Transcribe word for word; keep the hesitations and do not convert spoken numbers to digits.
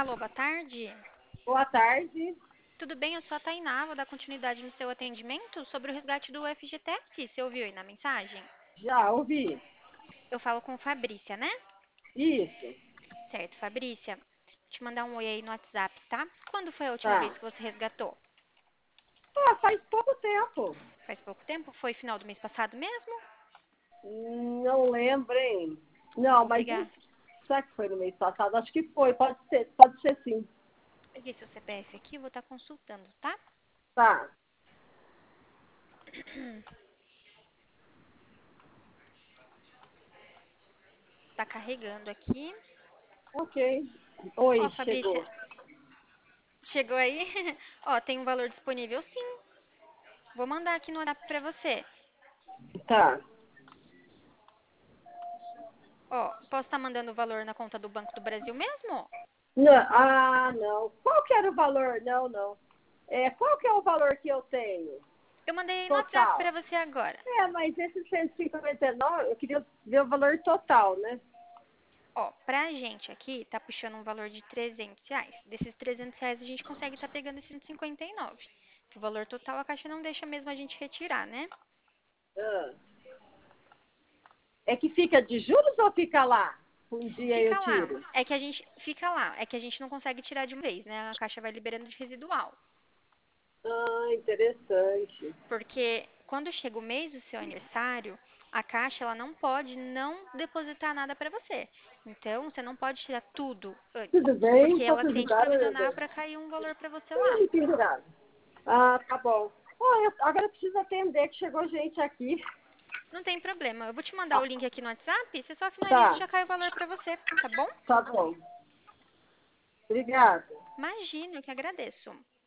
Alô, boa tarde. Boa tarde. Tudo bem? Eu sou a Tainá, vou dar continuidade no seu atendimento sobre o resgate do F G T S. Você ouviu aí na mensagem? Já ouvi. Eu falo com Fabrícia, né? Isso. Certo, Fabrícia. Vou te mandar um oi aí no WhatsApp, tá? Quando foi a última vez Tá. que você resgatou? Ah, faz pouco tempo. Faz pouco tempo? Foi final do mês passado mesmo? Não lembro, hein? Não, Vou mas pegar, não- será que foi no mês passado? Acho que foi. Pode ser, pode ser sim. peguei seu C P F aqui, vou estar consultando, tá? Tá. Tá carregando aqui. Ok. Ó, Oi, Fabrícia, chegou. chegou aí? Ó, tem um valor disponível sim. Vou mandar aqui no WhatsApp pra você. Tá. Ó, posso estar mandando o valor na conta do Banco do Brasil mesmo? Não, ah, não. Qual que era o valor? Não, não. É, qual que é o valor que eu tenho? Eu mandei aí no WhatsApp Total. pra você agora. É, mas esse cento e cinquenta e nove, eu queria ver o valor total, né? Ó, pra gente aqui, tá puxando um valor de trezentos reais. Desses trezentos reais a gente consegue estar pegando esse cento e cinquenta e nove. O valor total a Caixa não deixa mesmo a gente retirar, né? Ah. É que fica de juros ou fica lá? Um dia eu Fica lá. tiro. É que a gente fica lá. É que a gente não consegue tirar de uma vez, né? A Caixa vai liberando de residual. Ah, interessante. Porque quando chega o mês do seu aniversário, a Caixa ela não pode não depositar nada para você. Então, você não pode tirar tudo antes, Tudo bem? porque ela Posso tem que ajudar, provisionar Ana? para cair um valor para você lá. Ih, pendurado. Ah, tá bom. Oh, eu, agora eu preciso atender que chegou gente aqui. Não tem problema. Eu vou te mandar o Ah, link aqui no WhatsApp, você só finaliza e tá, já cai o valor para você, tá bom? tá bom. Obrigada. Imagina, eu que agradeço.